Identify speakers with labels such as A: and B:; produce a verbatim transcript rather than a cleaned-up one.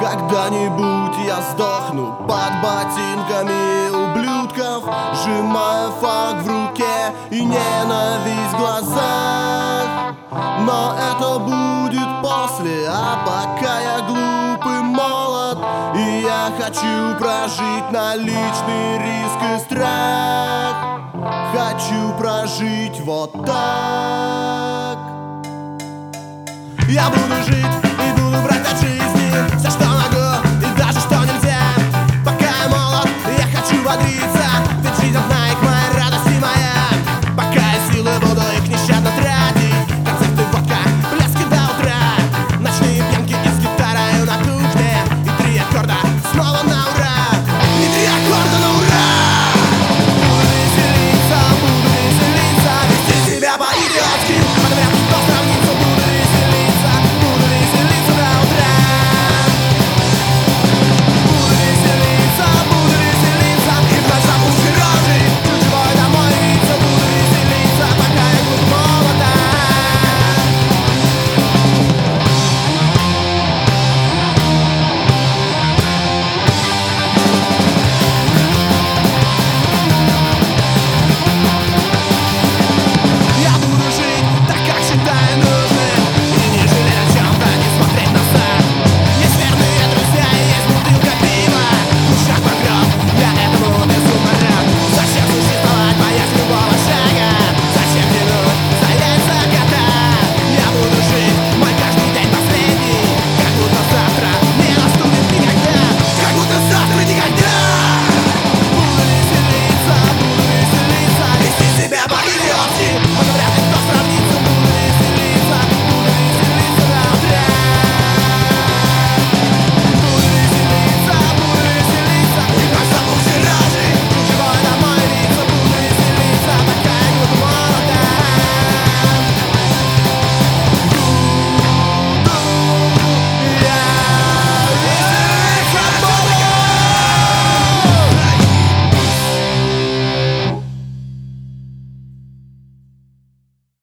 A: Когда-нибудь я сдохну под ботинками ублюдков, сжимая фак в руке и ненависть в глазах. Но это будет после, а пока я глуп и молод, и я хочу прожить на личный риск и страх. Хочу прожить вот так. Я буду жить и буду брать от жизни все, что могу, и даже что нельзя. Пока я молод, я хочу бодрить.